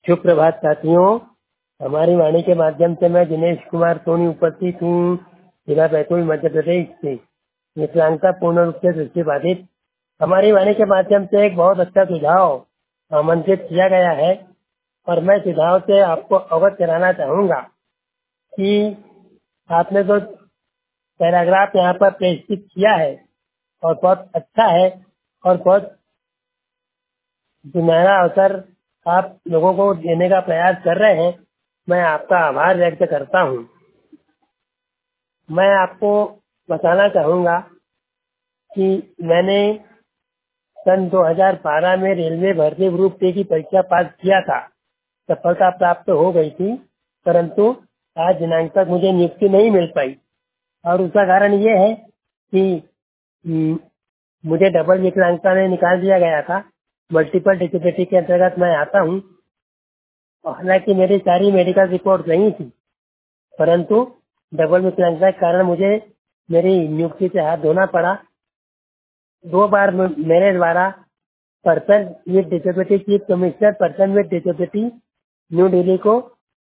शुभ प्रभात साथियों। हमारी वाणी के माध्यम से मैं दिनेश कुमार सोनी उपस्थित हूँ, जिला बैतूल मध्य प्रदेश से। विकलांगता पूर्ण रूप से दृष्टिबाधित। हमारी वाणी के माध्यम से एक बहुत अच्छा सुझाव आमंत्रित किया गया है और मैं सुझाव से आपको अवगत कराना चाहूँगा कि आपने जो पैराग्राफ यहाँ पर प्रस्तुत किया है और बहुत अच्छा है और बहुत सुनहरा अवसर आप लोगों को देने का प्रयास कर रहे हैं। मैं आपका आभार व्यक्त करता हूँ। मैं आपको बताना चाहूँगा कि मैंने सन 2012 में रेलवे भर्ती ग्रुप डी की परीक्षा पास किया था। सफलता प्राप्त हो गई थी, परंतु आज दिनांक तक मुझे नियुक्ति नहीं मिल पाई और उसका कारण ये है कि मुझे डबल विकलांगता में निकाल दिया गया था। मल्टीपल डिसेबिलिटी के अंतर्गत मैं आता हूँ। हालांकि मेरी सारी मेडिकल रिपोर्ट नहीं थी, परंतु डबल विकलांगता के कारण मुझे मेरी नियुक्ति से हाथ धोना पड़ा। 2 बार मेरे द्वारा person with disability chief commissioner person with disability New Delhi को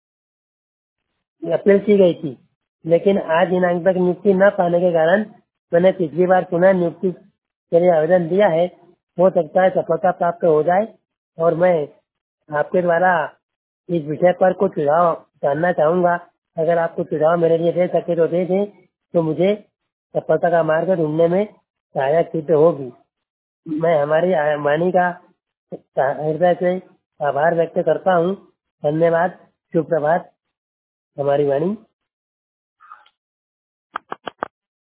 अपील की गई थी, लेकिन आज दिनांक तक नियुक्ति न पाने के कारण मैंने पिछली बार पुनः नियुक्ति के लिए आवेदन दिया है। हो सकता है सफलता प्राप्त हो जाए और मैं आपके द्वारा इस विषय पर कुछ सुझाव जानना चाहूँगा। अगर आप कुछ सुझाव मेरे लिए दे सके तो दे दें, तो मुझे सफलता का मार्ग ढूंढने में सहायक सिद्ध होगी। मैं हमारी वाणी का हृदय से आभार व्यक्त करता हूँ। धन्यवाद। शुभ प्रभात। हमारी वाणी।